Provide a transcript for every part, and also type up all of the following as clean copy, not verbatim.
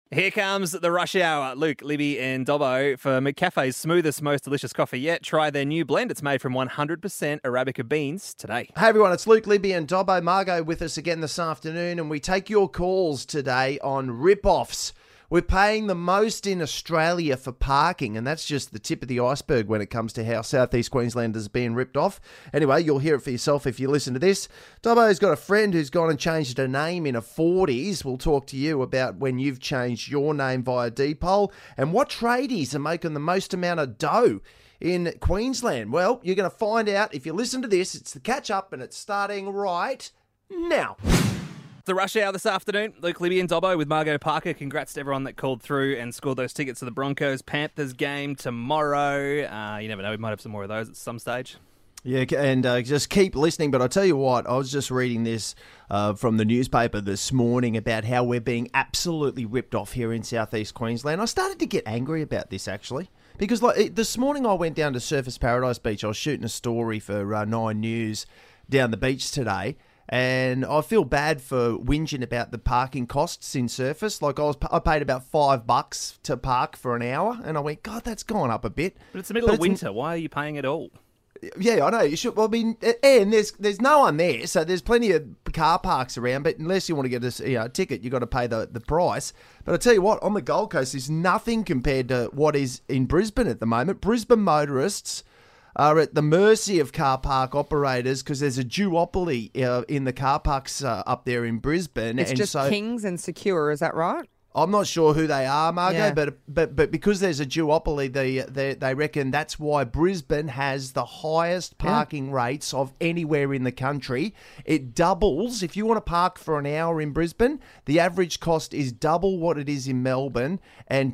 Here comes the rush hour. Luke, Libby and Dobbo for McCafe's smoothest, most delicious coffee yet. Try their new blend. It's made from 100% Arabica beans today. Hey everyone, it's Luke, Libby and Dobbo. Margot with us again this afternoon, and we take your calls today on rip-offs. We're paying the most in Australia for parking, and that's just the tip of the iceberg when it comes to how South East Queenslanders are being ripped off. Anyway, you'll hear it for yourself if you listen to this. Dobbo's got a friend who's gone and changed her name in her 40s. We'll talk to you about when you've changed your name via Dpol and what tradies are making the most amount of dough in Queensland. Well, you're going to find out if you listen to this. It's the catch-up, and it's starting right now. The rush hour this afternoon, Luke, Libby and Dobbo with Margot Parker. Congrats to everyone that called through and scored those tickets to the Broncos-Panthers game tomorrow. You never know, we might have some more of those at some stage. Yeah, and just keep listening. But I'll tell you what, I was just reading this from the newspaper this morning about how we're being absolutely ripped off here in South East Queensland. I started to get angry about this, actually. Because this morning I went down to Surfers Paradise Beach. I was shooting a story for 9 News down the beach today. And I feel bad for whinging about the parking costs in Surfers. Like I paid about $5 to park for an hour, and I went, God, that's gone up a bit. But it's the middle of winter. Why are you paying it all? Yeah, I know. You should. Well, I mean, and there's no one there, so there's plenty of car parks around. But unless you want to get a ticket, you got to pay the price. But I tell you what, on the Gold Coast, there's nothing compared to what is in Brisbane at the moment. Brisbane motorists are at the mercy of car park operators because there's a duopoly in the car parks up there in Brisbane. It's just Kings and Secure, is that right? I'm not sure who they are, Margot, Yeah. but because there's a duopoly, they reckon that's why Brisbane has the highest parking rates of anywhere in the country. It doubles. If you want to park for an hour in Brisbane, the average cost is double what it is in Melbourne and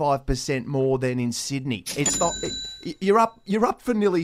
35% more than in Sydney. It's not. You're up for nearly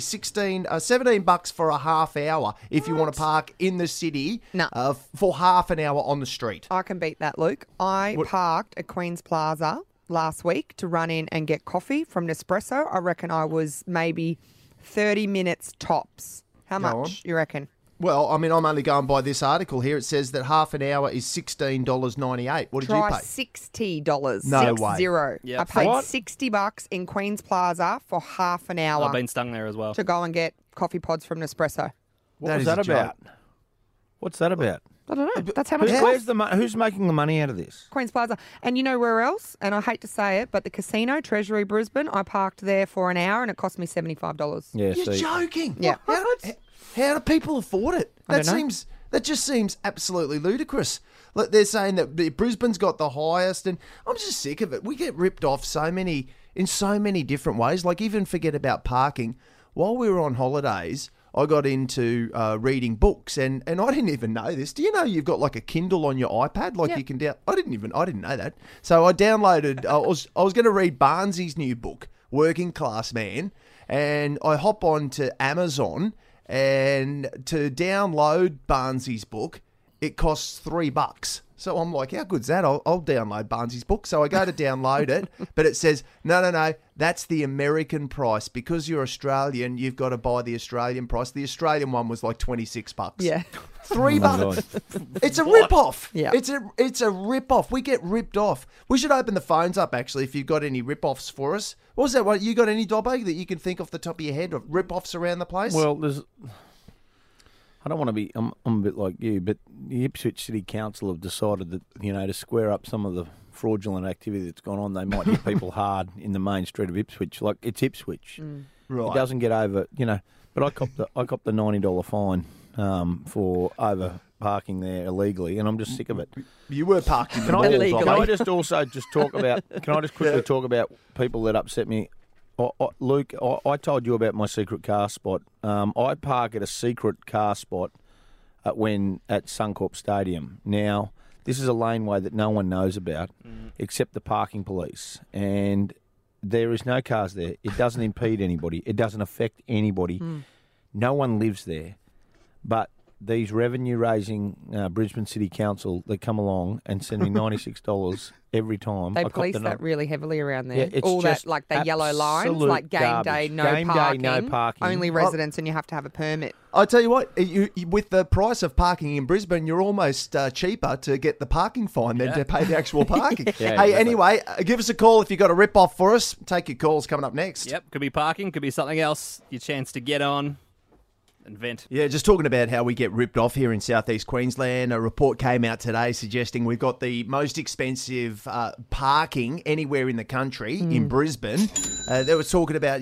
$17 for a half hour if you want to park in the city for half an hour on the street. I can beat that, Luke. I parked at Queen's Plaza last week to run in and get coffee from Nespresso. I reckon I was maybe 30 minutes tops. How much you reckon? Well, I mean, I'm only going by this article here. It says that half an hour is $16.98. What did you pay? $60. No way. 60. Yep. I paid What? $60 in Queen's Plaza for half an hour I've been stung there as well. to go and get coffee pods from Nespresso. What That was is that a joke. about? What's that about? I don't know. That's how much it Where's costs. who's making the money out of this? Queen's Plaza. And you know where else? And I hate to say it, but the casino, Treasury Brisbane, I parked there for an hour and it cost me $75. Yeah, You're see. joking. Yeah. How do people afford it? I don't know. That just seems absolutely ludicrous. Look, they're saying that Brisbane's got the highest, and I'm just sick of it. We get ripped off in so many different ways. Like, even forget about parking. While we were on holidays, I got into reading books, and I didn't even know this. Do you know you've got like a Kindle on your iPad? Like you can I didn't know that. So I downloaded. I was going to read Barnsley's new book, Working Class Man, and I hop on to Amazon. And to download Barnsley's book, it costs $3. So I'm like, how good's that? I'll download Barnsley's book. So I go to download it, but it says, no, that's the American price. Because you're Australian, you've got to buy the Australian price. The Australian one was like $26. Yeah. $3. It's a rip-off. Yeah. It's a rip-off. We get ripped off. We should open the phones up, actually, if you've got any rip-offs for us. What was that? What, you got any, Dobbo, that you can think off the top of your head of rip-offs around the place? Well, I don't want to be. I'm a bit like you, but the Ipswich City Council have decided that to square up some of the fraudulent activity that's gone on, they might hit people hard in the main street of Ipswich. Like, it's Ipswich. Right. It doesn't get over. But I copped the $90 fine for over parking there illegally, and I'm just sick of it. You were parking. Can I just also just talk about? Can I just quickly talk about people that upset me? Luke, I told you about my secret car spot. I park at a secret car spot at Suncorp Stadium. Now, this is a laneway that no one knows about except the parking police, and there is no cars there. It doesn't impede anybody. It doesn't affect anybody. No one lives there. But these revenue-raising Brisbane City Council that come along and send me $96 every time. They I cop police the that really heavily around there. Yeah, it's all that, just like the yellow lines, absolute like game day, garbage. no Game day, parking. no parking. Only residents, and you have to have a permit. I tell you what, with the price of parking in Brisbane, you're almost cheaper to get the parking fine than to pay the actual parking. Hey, exactly. anyway, give us a call if you've got a rip-off for us. Take your calls coming up next. Yep, could be parking, could be something else. Your chance to get on and vent. Yeah, just talking about how we get ripped off here in southeast Queensland. A report came out today suggesting we've got the most expensive parking anywhere in the country in Brisbane. They were talking about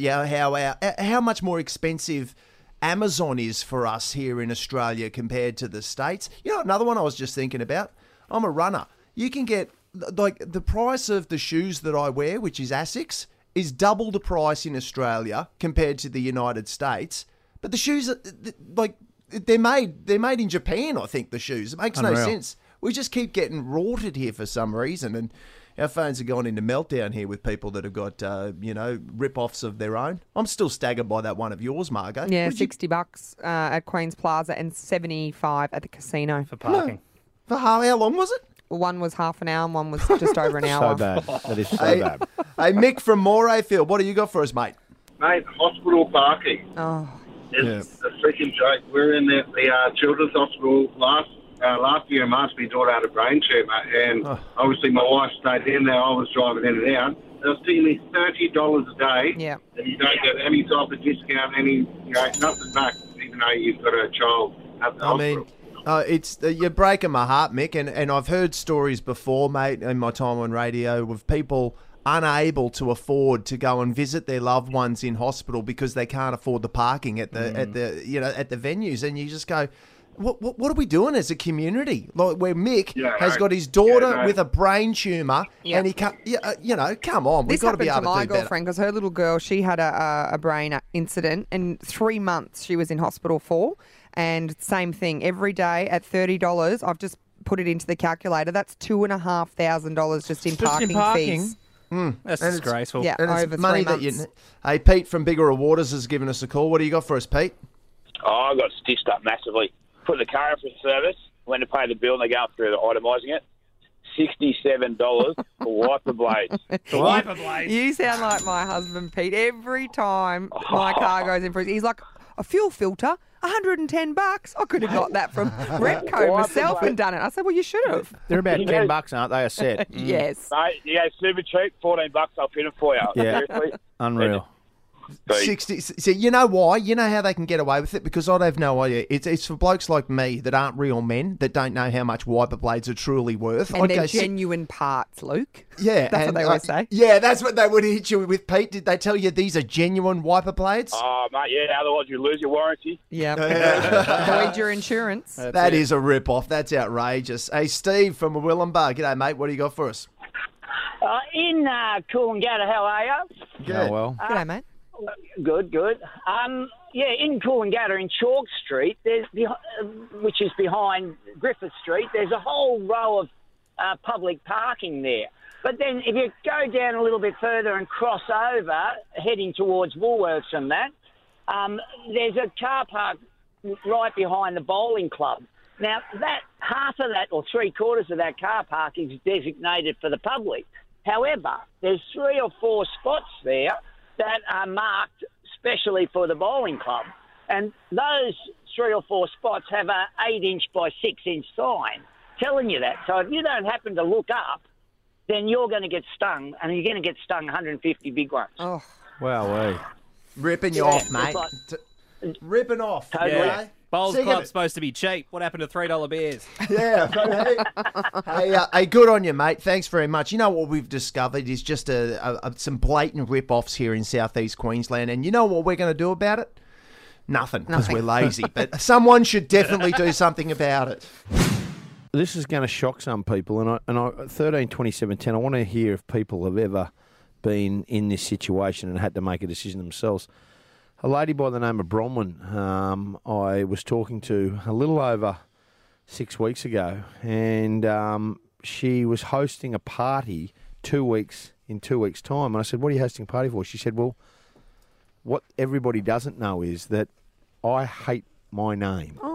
how much more expensive Amazon is for us here in Australia compared to the States. You know, another one I was just thinking about. I'm a runner. You can get, like, the price of the shoes that I wear, which is Asics, is double the price in Australia compared to the United States. But the shoes, they're made in Japan, I think, the shoes. It makes no sense. We just keep getting rorted here for some reason, and our phones are going into meltdown here with people that have got, rip-offs of their own. I'm still staggered by that one of yours, Margot. Yeah, $60 at Queen's Plaza and $75 at the casino. For parking. For how long was it? One was half an hour and one was just over an hour. So bad. That is so bad. Hey, Mick from Morayfield, what do you got for us, mate? Mate, hospital parking. Oh, It's a freaking joke. We're in the children's hospital last year in March. My daughter had a brain tumour, and obviously my wife stayed in there. I was driving in and out. They were stealing me $30 a day, yeah. and you don't get any type of discount, nothing back, even though you've got a child at the hospital. You're breaking my heart, Mick, and I've heard stories before, mate, in my time on radio of people unable to afford to go and visit their loved ones in hospital because they can't afford the parking at the venues, and you just go, what are we doing as a community? Like, where Mick has got his daughter with a brain tumour, and he can't. Come on, we've got to be able to do better. This happened to my girlfriend because her little girl, she had a brain incident, and 3 months she was in hospital for, and same thing every day at $30. I've just put it into the calculator. That's $2,500 just in parking fees. That's disgraceful. Yeah, And it's over money 3 that months. Hey, Pete from Bigger Waters has given us a call. What do you got for us, Pete? Oh, I got stitched up massively. Put the car in for service, went to pay the bill, and they go through the itemising it. $67 for wiper blades. Wiper blades. You sound like my husband, Pete. Every time my car goes in for he's like, a fuel filter, $110. I could have got that from Repco myself and done it. I said, well, you should have. They're about $10, aren't they, a set? Yes. Mate, super cheap, $14, I'll fit them for you. Yeah. Seriously. Unreal. 60. So you know why? You know how they can get away with it? Because I have no idea. It's for blokes like me that aren't real men that don't know how much wiper blades are truly worth. And they're genuine parts, Luke. Yeah. That's what they always say. Yeah, that's what they would hit you with, Pete. Did they tell you these are genuine wiper blades? Oh, mate, yeah, otherwise you lose your warranty. Yeah. Void your insurance. That is a rip-off. That's outrageous. Hey, Steve from Willumbar. G'day, mate. What do you got for us? In Coolangatta, how are you? Good. Oh, well. G'day, mate. Good. In Coolangatta, in Chalk Street, which is behind Griffith Street, there's a whole row of public parking there. But then if you go down a little bit further and cross over, heading towards Woolworths and that, there's a car park right behind the bowling club. Now, that half of that, or 3/4 of that car park, is designated for the public. However, there's 3 or 4 spots there that are marked specially for the bowling club. And those 3 or 4 spots have a 8-inch by 6-inch sign telling you that. So if you don't happen to look up, then you're going to get stung, and you're going to get stung 150 big ones. Oh, Wow, Ripping you off, mate. Ripping off. Totally. Yeah. Bowls Sick of Club's it. supposed to be cheap. What happened to $3 beers? Yeah. Hey, good on you, mate. Thanks very much. You know what we've discovered is just some blatant rip-offs here in southeast Queensland, and you know what we're going to do about it? Nothing, because we're lazy. But someone should definitely do something about it. This is going to shock some people, and I 13, 27, 10, I want to hear if people have ever been in this situation and had to make a decision themselves. A lady by the name of Bronwyn, I was talking to a little over 6 weeks ago, and she was hosting a party in 2 weeks' time. And I said, what are you hosting a party for? She said, well, what everybody doesn't know is that I hate my name. Oh.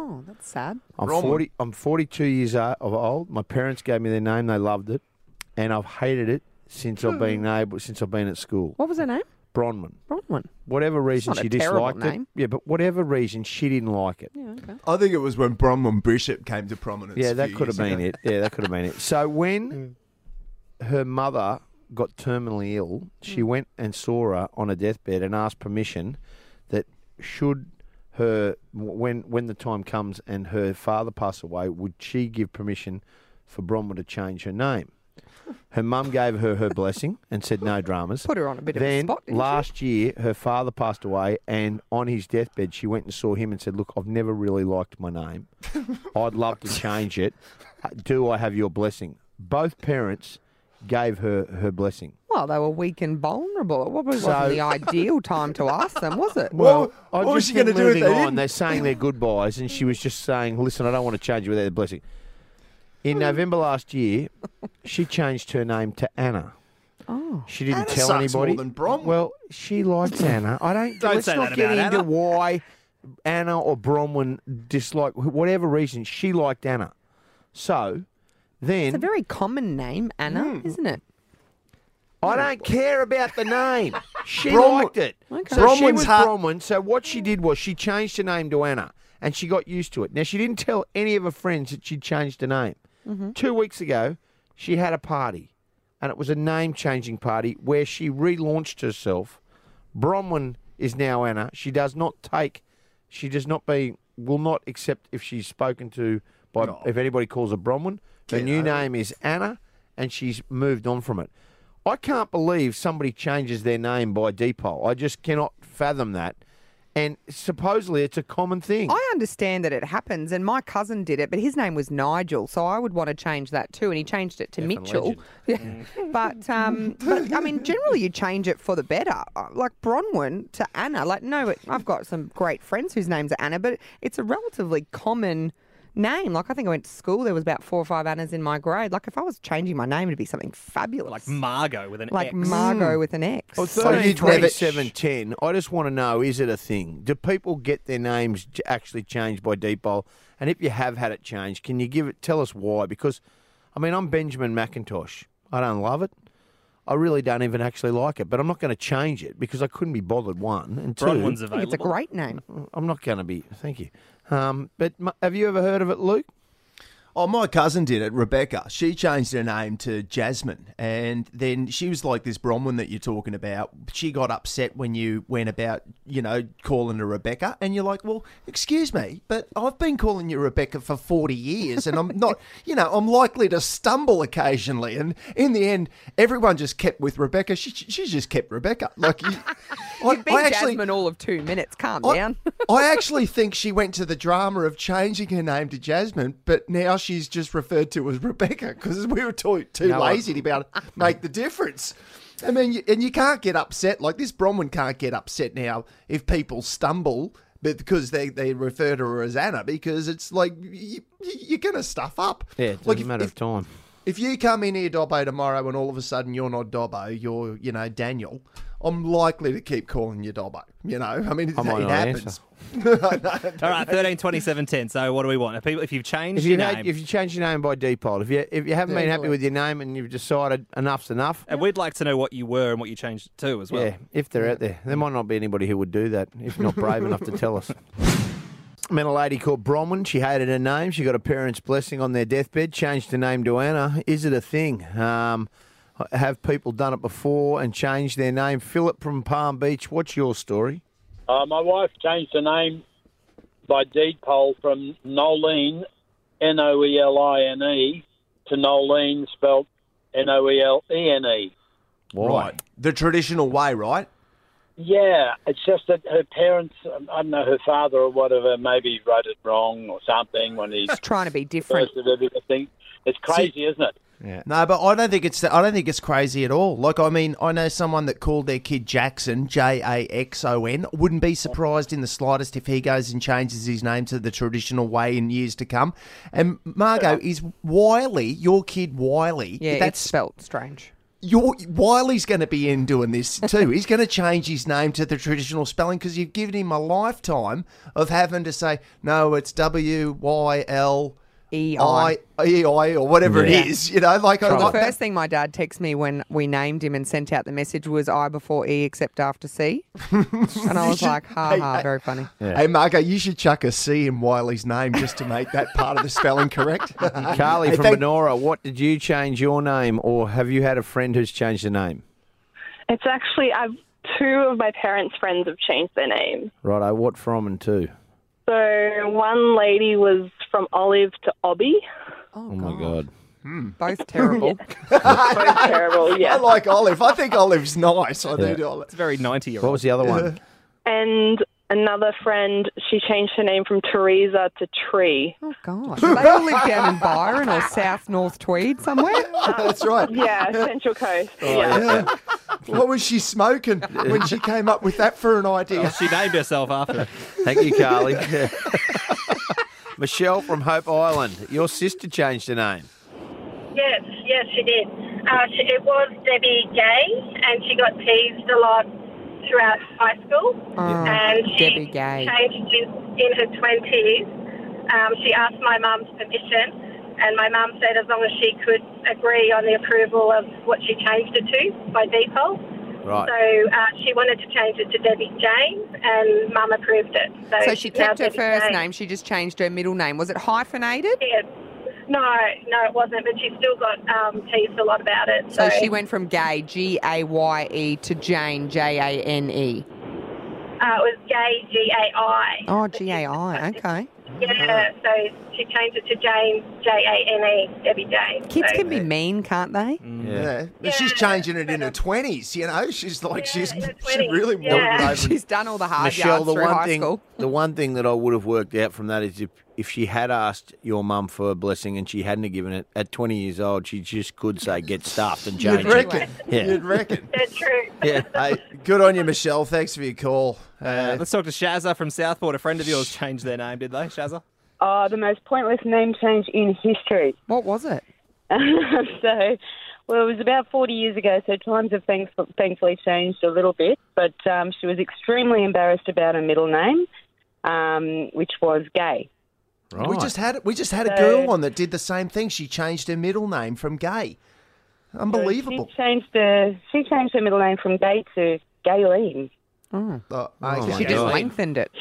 Oh, that's sad. I'm 42 years old. My parents gave me their name. They loved it, and I've hated it since I've been at school. What was her name? Bronwyn. Bronwyn. Whatever reason Not a she terrible disliked it. name. Yeah, but whatever reason she didn't like it. Yeah, okay. I think it was when Bronwyn Bishop came to prominence. Yeah, a that few could have years been ago. it. Yeah, that could have been it. So when her mother got terminally ill, she went and saw her on a deathbed and asked permission that should her, when the time comes and her father pass away, would she give permission for Bronwyn to change her name? Her mum gave her blessing and said no dramas. Put her on a bit of a Then spot, didn't last year, her father passed away, and on his deathbed, she went and saw him and said, "Look, I've never really liked my name. I'd love to change it. Do I have your blessing?" Both parents gave her blessing. Well, they were weak and vulnerable. It probably wasn't So- the ideal time to ask them, was it? Well, I what was just she think going to do if moving they on, didn't? they're saying their goodbyes, and she was just saying, "Listen, I don't want to change you without the blessing." In November last year, she changed her name to Anna. Oh. She didn't Anna tell sucks anybody. more than Bronwyn. Well, she likes Anna. Don't Let's say not that get about into Anna. why Anna or Bronwyn dislike whatever reason. She liked Anna. So then It's a very common name, Anna, isn't it? I don't care about the name. She Bronwyn- liked it. Okay. So she Bronwyn's was ha- Bronwyn. So what she did was she changed her name to Anna, and she got used to it. Now, she didn't tell any of her friends that she'd changed her name. 2 weeks ago, she had a party, and it was a name-changing party where she relaunched herself. Bronwyn is now Anna. She does not will not accept if she's spoken to by, if anybody calls her Bronwyn. Her Get new over name is Anna, and she's moved on from it. I can't believe somebody changes their name by default. I just cannot fathom that. And supposedly it's a common thing. I understand that it happens, and my cousin did it, but his name was Nigel, so I would want to change that too, and he changed it to Mitchell. legend. but I mean, generally you change it for the better. Like Bronwyn to Anna. Like, no, I've got some great friends whose names are Anna, but it's a relatively common name. Like, I think I went to school, there was about 4 or 5 Annas in my grade. Like, if I was changing my name, it'd be something fabulous. Like Margot with an Like X. Margot with an X. Well, So 13, you'd never- 27, 10, I just want to know, is it a thing? Do people get their names actually changed by default? And if you have had it changed, can you tell us why? Because, I mean, I'm Benjamin McIntosh. I don't love it. I really don't even actually like it, but I'm not going to change it because I couldn't be bothered, one. And two, Bronwyn's I think available. it's a great name. I'm not going to be, thank you. But have you ever heard of it, Luke? Oh, my cousin did it, Rebecca. She changed her name to Jasmine, and then she was like this Bronwyn that you're talking about. She got upset when you went about, calling her Rebecca, and you're like, well, excuse me, but I've been calling you Rebecca for 40 years, and I'm not, I'm likely to stumble occasionally. And in the end, everyone just kept with Rebecca. She just kept Rebecca. Like, You've been Jasmine all of 2 minutes. Calm down. I actually think she went to the drama of changing her name to Jasmine, but now she's just referred to as Rebecca because we were too lazy to be able to make the difference. I mean, and you can't get upset. Like, this Bronwyn can't get upset now if people stumble, but because they refer to her as Anna, because it's like you're going to stuff up. Yeah, it doesn't like matter of time. If you come in here, Dobbo, tomorrow and all of a sudden you're not Dobbo, you're, Daniel, I'm likely to keep calling you Dobbo. I mean, I might it not happens. All right, 13, 27, 10. So what do we want? If you've changed If your you name, if you change your name by default, if you haven't been happy with your name and you've decided enough's enough, and we'd like to know what you were and what you changed it to as well. yeah, if they're out there, there might not be anybody who would do that if not brave enough to tell us. I met a lady called Bronwyn. She hated her name. She got a parent's blessing on their deathbed, changed her name to Anna. Is it a thing? Have people done it before and changed their name? Philip from Palm Beach, what's your story? My wife changed her name by deed poll from Nolene, Noeline, to Nolene, spelled Noelene. Why? Right. The traditional way, right? Yeah, it's just that her parents, I don't know, her father or whatever, maybe wrote it wrong or something when he's Just trying to be different. first of everything. It's crazy, isn't it? Yeah. No, but I don't think it's crazy at all. Like, I mean, I know someone that called their kid Jackson, Jaxon. Wouldn't be surprised in the slightest if he goes and changes his name to the traditional way in years to come. And Margot, is Wiley, your kid Wiley? Yeah, it's that's spelt strange. Wiley's going to be in doing this too. He's going to change his name to the traditional spelling because you've given him a lifetime of having to say, no, it's WYLEI or whatever it is. You know, like the first thing my dad texted me when we named him and sent out the message was I before E except after C. And I was like, very funny. Yeah. Hey, Margo, you should chuck a C in Wiley's name just to make that part of the spelling correct. Carly from Benora, what did you change your name, or have you had a friend who's changed the name? It's actually, two of my parents' friends have changed their name. Righto, what from and to? So one lady was from Olive to Obby. Oh my God. Both terrible. Both terrible, yeah. I like Olive. I think Olive's nice. I do Olive. It's very 90-year-old. What was the other one? And another friend, she changed her name from Teresa to Tree. Oh, God. Do they all live down in Byron or South North Tweed somewhere? That's right. Yeah, Central Coast. Yeah. What was she smoking when she came up with that for an idea? She named herself after it. Thank you, Carly. Michelle from Hope Island, your sister changed her name. Yes, she did. It was Debbie Gay, and she got teased a lot throughout high school. And she Debbie Gay. changed in her 20s. She asked my mum's permission, and my mum said as long as she could agree on the approval of what she changed it to by default. Right. So she wanted to change it to Debbie Jane, and Mum approved it. So she kept her first name, she just changed her middle name. Was it hyphenated? Yes. No, it wasn't, but she still got teased a lot about it. So she went from Gay, G-A-Y-E, to Jane, J-A-N-E. It was Gay, G-A-I. Oh, G-A-I, okay. Yeah, so she changed it to Jane, J-A-N-E, Debbie Jane. Kids can be mean, can't they? Yeah. But she's changing it in her 20s, you know? She's like, she really wanted it over. She's done all the hard Michelle, yards through high school. The one thing that I would have worked out from that is if she had asked your mum for a blessing and she hadn't have given it, at 20 years old, she just could say, get stuffed and change You'd reckon. it. Yeah. You'd reckon. That's true. Yeah. Hey, good on you, Michelle. Thanks for your call. Let's talk to Shazza from Southport. A friend of yours changed their name, did they, Shazza? Oh, the most pointless name change in history. What was it? It was about 40 years ago, so times have thankfully changed a little bit, but she was extremely embarrassed about her middle name, which was Gay. Right. We just had a girl on that did the same thing. She changed her middle name from Gay. Unbelievable. So she changed her middle name from Gay to Gayleen. She just lengthened it.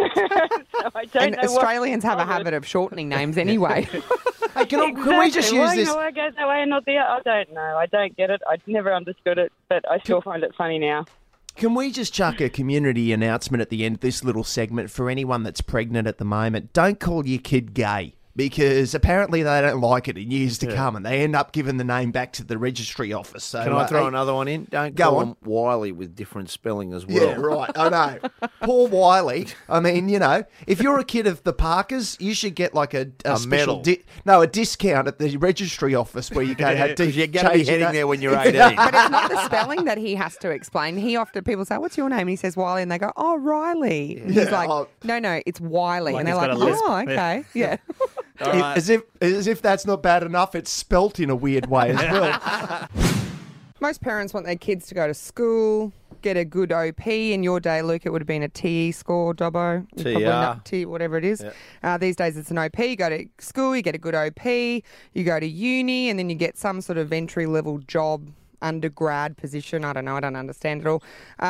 So I don't know Australians have a habit of shortening names anyway. Hey, can we just use this? I go that way and not the other. I don't know. I don't get it. I never understood it, but I still find it funny now. Can we just chuck a community announcement at the end of this little segment for anyone that's pregnant at the moment? Don't call your kid Gay, because apparently they don't like it in years to come, and they end up giving the name back to the registry office. So, can I throw another one in? Don't call him Wiley with different spelling as well. Yeah, right. I know. Poor Wiley. I mean, you know, if you're a kid of the Parkers, you should get like a special a discount at the registry office where you go. You're going to be heading there when you're 18. But it's not the spelling that he has to explain. People say, "What's your name?" And he says Wiley, and they go, "Oh, Riley." And he's like, "No, it's Wiley." Like and they're like, "Oh, okay, yeah." Right. As if that's not bad enough, it's spelt in a weird way as well. Most parents want their kids to go to school, get a good OP. In your day, Luke, it would have been a TE score, Dobbo. TR. Whatever it is. Yeah. These days it's an OP. You go to school, you get a good OP, you go to uni, and then you get some sort of entry-level job, undergrad position. I don't know. I don't understand it all.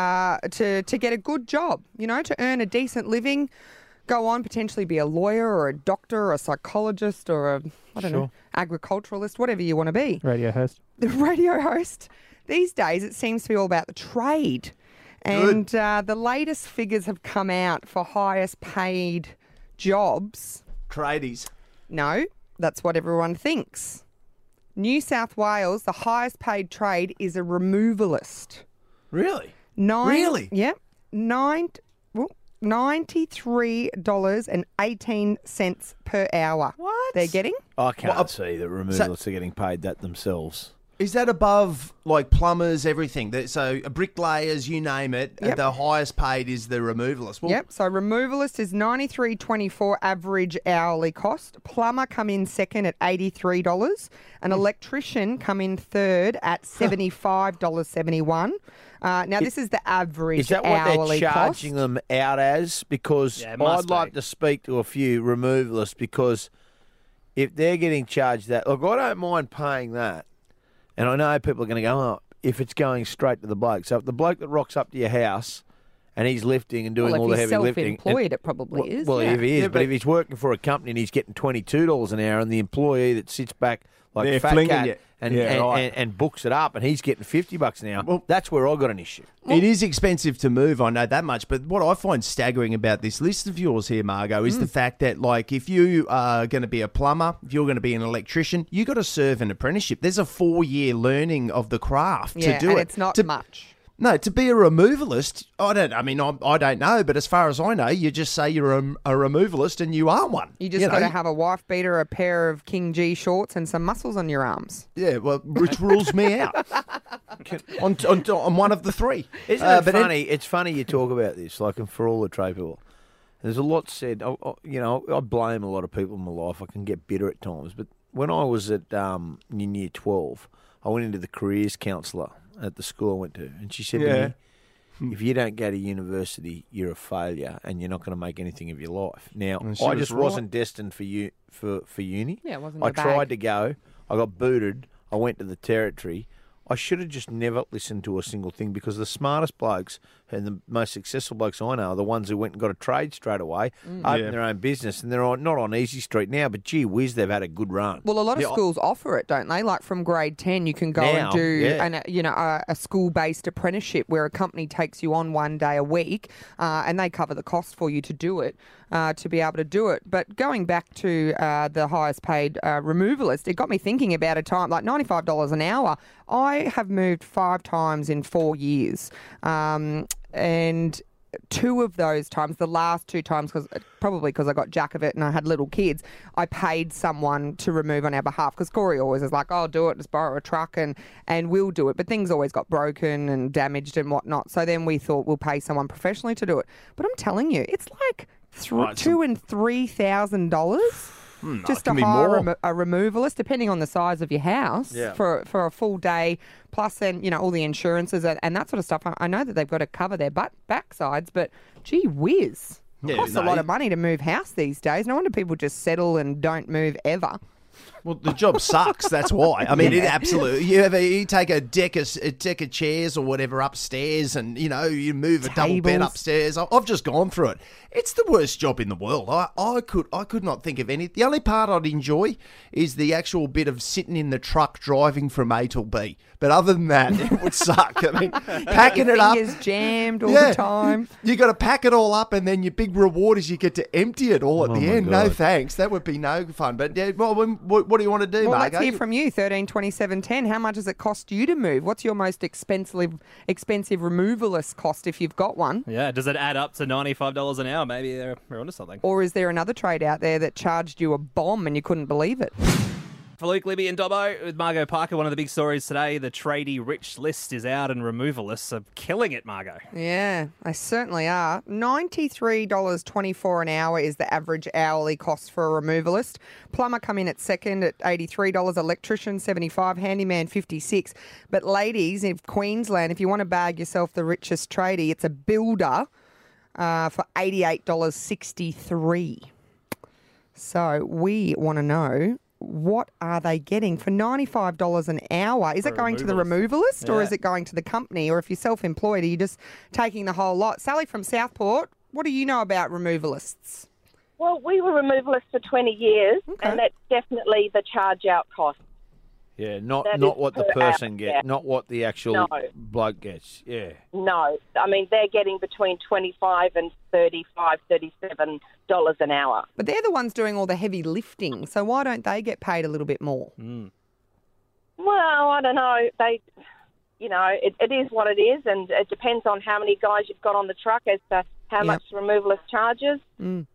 To get a good job, to earn a decent living. Go on, potentially be a lawyer or a doctor or a psychologist or a agriculturalist, whatever you want to be. Radio host. The radio host. These days, it seems to be all about the trade. And the latest figures have come out for highest paid jobs. Tradies. No, that's what everyone thinks. New South Wales, the highest paid trade is a removalist. Really? Really? Yep. $93.18 per hour. What? They're getting? I can't see that removalists are getting paid that themselves. Is that above like plumbers, everything? So bricklayers, you name it. Yep. The highest paid is the removalist. Well, Yep. So removalist is $93.24 average hourly cost. Plumber come in second at $83. An electrician come in third at $75.71. Now this is the average. Is that what hourly they're charging cost. them out as? Because Yeah, it must I'd like be. to speak to a few removalists because if they're getting charged that, look, I don't mind paying that. And I know people are going to go, oh, if it's going straight to the bloke. So if the bloke that rocks up to your house and he's lifting and doing Well, all the if he's heavy lifting. self-employed, it probably is. Well, yeah. if he is, Yeah, but if he's working for a company and he's getting $22 an hour and the employee that sits back like They're Fat flinging Cat you. and, Yeah, right. and books it up and he's getting $50 an hour, Well- that's where I've got an issue. It is expensive to move, I know that much. But what I find staggering about this list of yours here, Margot, is the fact that, like, if you are going to be a plumber, if you're going to be an electrician, you got to serve an apprenticeship. There's a 4-year learning of the craft Yeah, to do and it. it's not To- much. No, to be a removalist, I don't know, but as far as I know, you just say you're a removalist and you are one. You just got to have a wife beater, a pair of King G shorts, and some muscles on your arms. Yeah, well, which rules me out on one of the three. Isn't it funny? It's funny you talk about this, like, and for all the trade people. There's a lot said. I blame a lot of people in my life. I can get bitter at times. But when I was at in year 12, I went into the careers counsellor at the school I went to, and she said to me, if you don't go to university, you're a failure, and you're not going to make anything of your life. Now, And she I was just right. wasn't destined for uni. Yeah, it wasn't I your bag. tried to go. I got booted. I went to the territory. I should have just never listened to a single thing because the smartest blokes and the most successful blokes I know are the ones who went and got a trade straight away, opened their own business, and they're not on Easy Street now, but gee whiz, they've had a good run. Well, a lot of schools offer it, don't they? Like from grade 10, you can go Now, and do yeah. a school-based apprenticeship where a company takes you on one day a week and they cover the cost for you to do it, to be able to do it. But going back to the highest paid removalist, it got me thinking about a time, like $95 an hour. I have moved 5 times in 4 years. And 2 of those times, the last 2 times, probably because I got jack of it and I had little kids, I paid someone to remove on our behalf because Corey always is like, I'll do it, just borrow a truck and we'll do it. But things always got broken and damaged and whatnot. So then we thought we'll pay someone professionally to do it. But I'm telling you, it's like $2,000 and $3,000. Just to can be hire more. a removalist, depending on the size of your house, Yeah. for a full day, plus then, all the insurances and that sort of stuff. I know that they've got to cover their backsides, but gee whiz. It Yeah, costs a no, lot of money to move house these days. No wonder people just settle and don't move ever. Well, the job sucks. That's why. I mean, it absolutely. You take a deck of chairs or whatever upstairs, and you move a double bed Tables. upstairs. I've just gone through it. It's the worst job in the world. I could not think of any. The only part I'd enjoy is the actual bit of sitting in the truck driving from A to B. But other than that, it would suck. I mean, packing it up. Fingers jammed all the time. You got to pack it all up, and then your big reward is you get to empty it all at the my end. No God. thanks. That would be no fun. But yeah, well, what do you want to do, Well, Margot? let's hear from you, 13 27 10. How much does it cost you to move? What's your most expensive removalist cost if you've got one? Yeah, does it add up to $95 an hour? Maybe they're onto something. Or is there another trade out there that charged you a bomb and you couldn't believe it? For Luke, Libby and Dobbo, with Margot Parker, one of the big stories today, the tradie rich list is out and removalists are killing it, Margot. Yeah, they certainly are. $93.24 an hour is the average hourly cost for a removalist. Plumber come in at second at $83, electrician $75, handyman $56. But ladies, in Queensland, if you want to bag yourself the richest tradie, it's a builder for $88.63. So we want to know, what are they getting for $95 an hour? Is it going to the removalist or is it going to the company? Or if you're self-employed, are you just taking the whole lot? Sally from Southport, what do you know about removalists? Well, we were removalists for 20 years, Okay. and that's definitely the charge-out cost. Yeah, not That not is what the per person hour, gets, yeah. not what the actual No. bloke gets. Yeah. No, I mean, they're getting between $25 and $35, $37 an hour. But they're the ones doing all the heavy lifting, so why don't they get paid a little bit more? Well, I don't know. It is what it is, and it depends on how many guys you've got on the truck as to how much the removalist charges.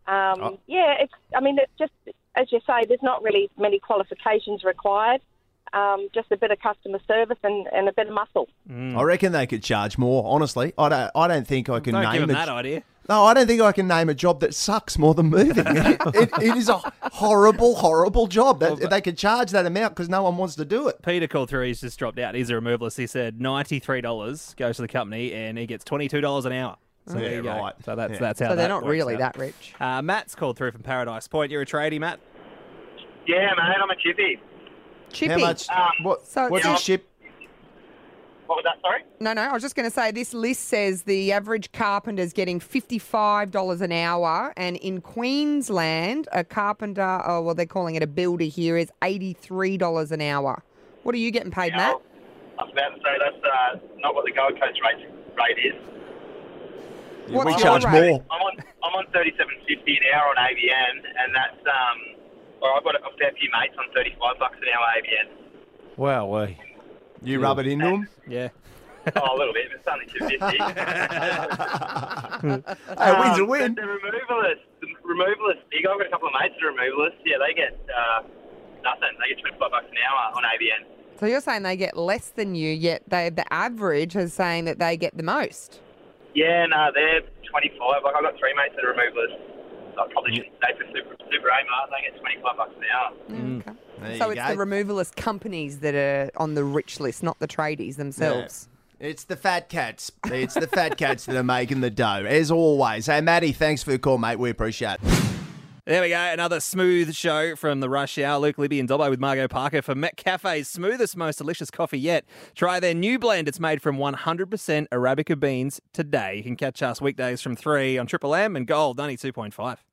Yeah, it's just, as you say, there's not really many qualifications required. just a bit of customer service and a bit of muscle. I reckon they could charge more. Honestly, I don't think I can Don't name give them it. that idea. No, I don't think I can name a job that sucks more than moving. It is a horrible, horrible job. They could charge that amount because no one wants to do it. Peter called through. He's just dropped out. He's a removalist. He said $93 goes to the company and he gets $22 an hour. So there you go. right. So that's how So that they're not works really out. that rich. Matt's called through from Paradise Point. You're a tradie, Matt? Yeah, mate, I'm a chippy. Chippy. How much? What's So the it's- ship? What was that, sorry? No, I was just going to say this list says the average carpenter's getting $55 an hour, and in Queensland, a carpenter, they're calling it a builder here, is $83 an hour. What are you getting paid, Matt? I was about to say that's not what the Gold Coast rate is. What's we your charge rate? more. I'm on $37.50 an hour on ABN, and that's I've got a fair few mates on $35 an hour ABN. Wow, You rub it into them? Yeah. Oh, a little bit, but it's only $2.50. Hey, win's a win. The removalists, I've got a couple of mates that are removalists. Yeah, they get nothing. They get $25 an hour on ABN. So you're saying they get less than you, yet the average is saying that they get the most. Yeah, no, they're 25. Like I've got three mates that are removalists. I probably shouldn't say for Super A-Mart, they get $25 an hour. Okay. There So you it's go. the removalist companies that are on the rich list, not the tradies themselves. It's the fat cats. It's the fat cats that are making the dough, as always. Hey, Matty, thanks for the call, mate. We appreciate it. There we go. Another smooth show from the Rush Hour. Luke Libby and Dobbo with Margot Parker for Met Cafe's smoothest, most delicious coffee yet. Try their new blend. It's made from 100% Arabica beans today. You can catch us weekdays from 3 on Triple M and Gold 92.5.